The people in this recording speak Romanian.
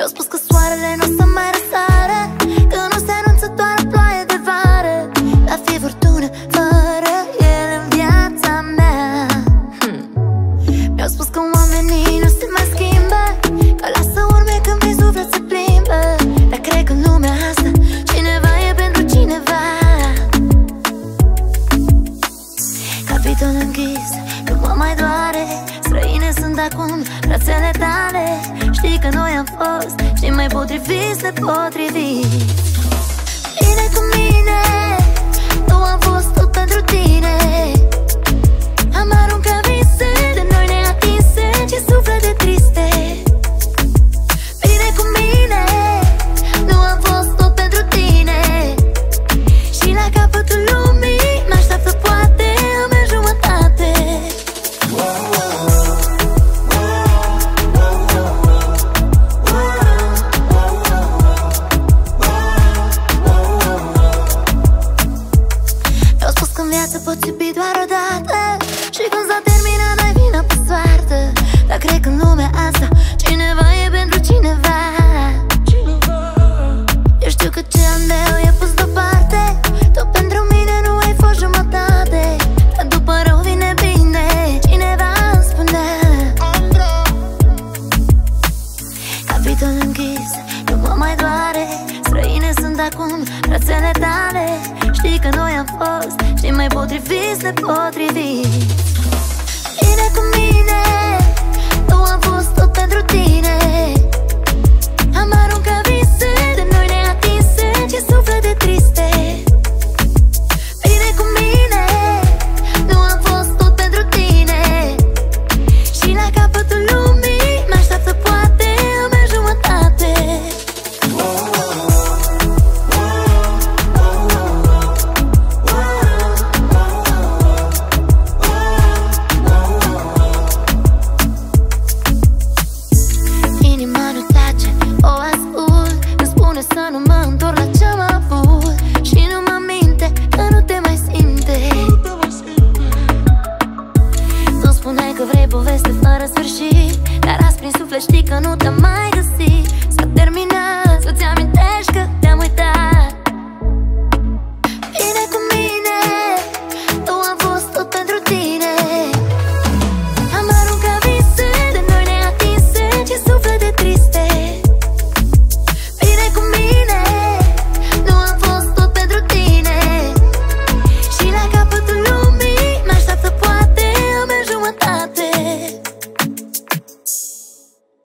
Mi-au spus că soarele nu o să mai răsară, că nu se anunță doar o ploaie de vară. Va fi furtună fără el în viața mea. Mi-au spus că oamenii nu se mai schimbă, că lasă urme când prin suflet se plimbă. Dar cred că în lumea asta cineva e pentru cineva. Capitol închis, nu mă mai doare. Străine sunt acum brațele tale. Știi că noi am fost cei mai potriviți nepotriviți. Bine cu mine, nu am fost tot pentru tine. Am aruncat vise de noi neatinse, ce suflete triste. Bine cu mine, nu am fost tot pentru tine. Și la capătul lumii mă-așteaptă poate a mea jumătate. Mi-au spus că în viață poți iubi doar o dată, și când s-a terminat n-ai vină pe soartă. Dar cred că în lumea asta cineva e pentru cineva. Eu știu că ce am meu e pus deoparte. Tu pentru mine nu ai fost jumătate, dar după rău vine bine, cineva îmi spunea. Capitol închis, nu mă mai doare. Străine sunt acum brațele tale. Știi că noi am fost cei mai potriviți nepotriviți.